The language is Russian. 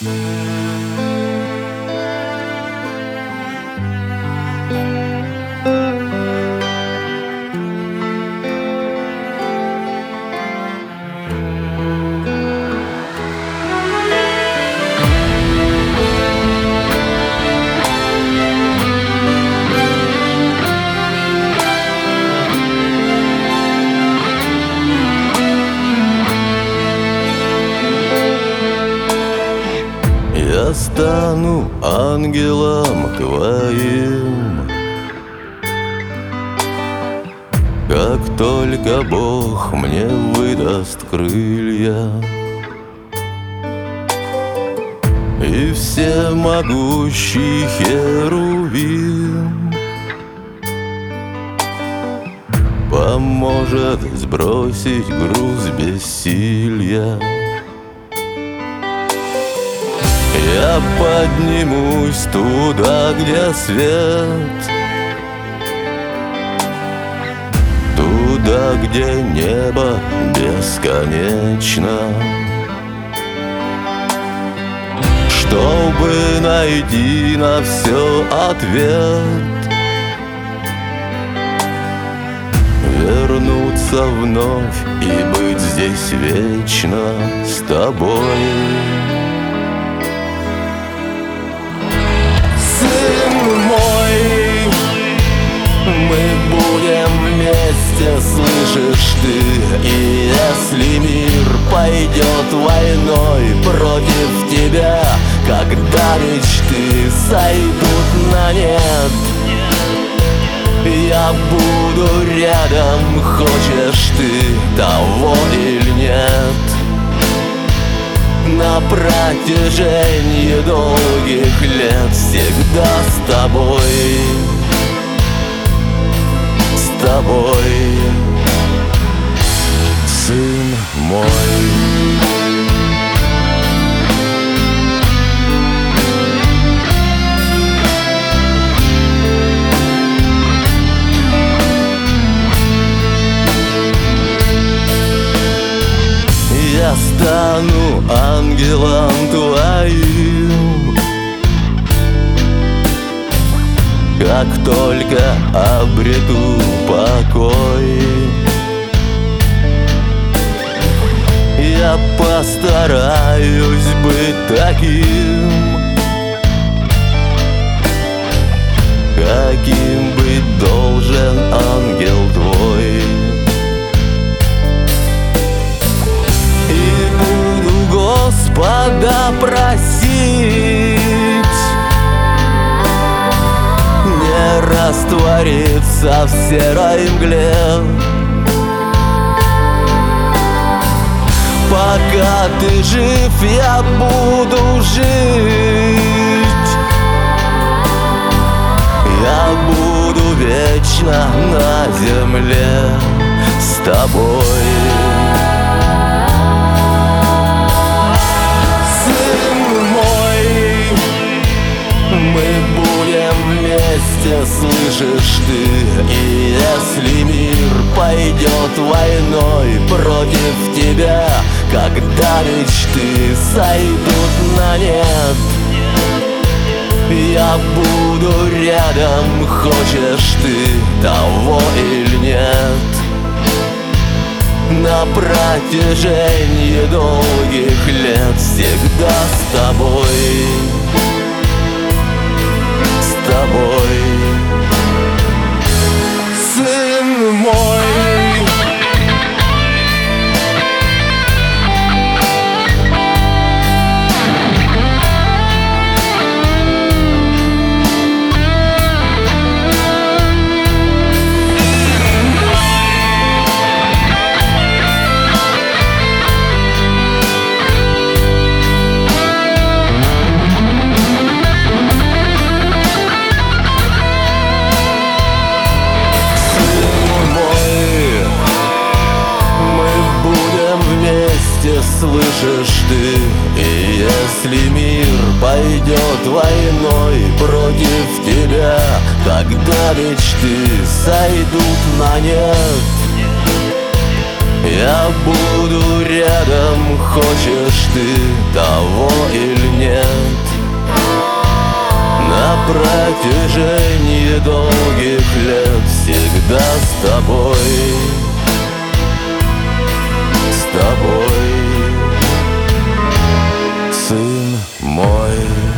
Я стану ангелом твоим, как только Бог мне выдаст крылья. И всемогущий Херувим поможет сбросить груз бессилья. Я поднимусь туда, где свет, туда, где небо бесконечно, чтобы найти на все ответ, вернуться вновь и быть здесь вечно с тобой. Мы будем вместе, слышишь ты? И если мир пойдет войной против тебя, когда мечты сойдут на нет, я буду рядом, хочешь ты того или нет. На протяжении долгих лет всегда с тобой. С тобой, сын мой. Я стану ангелом твоим, как только обрету покой. Я постараюсь быть таким, каким быть должен ангел твой. И буду Господа просить не раствориться в серой мгле. Пока ты жив, я буду жить. Я буду вечно на земле с тобой. Сын мой, мы будем вместе, слышишь ты? И если мир пойдет войной против тебя, когда мечты сойдут на нет, я буду рядом, хочешь ты того или нет. На протяжении долгих лет всегда с тобой. С тобой, сын мой. Слышишь ты? И если мир пойдет войной против тебя, когда мечты сойдут на нет, я буду рядом, хочешь ты того или нет. протяжении долгих лет всегда с тобой, с тобой, сын мой.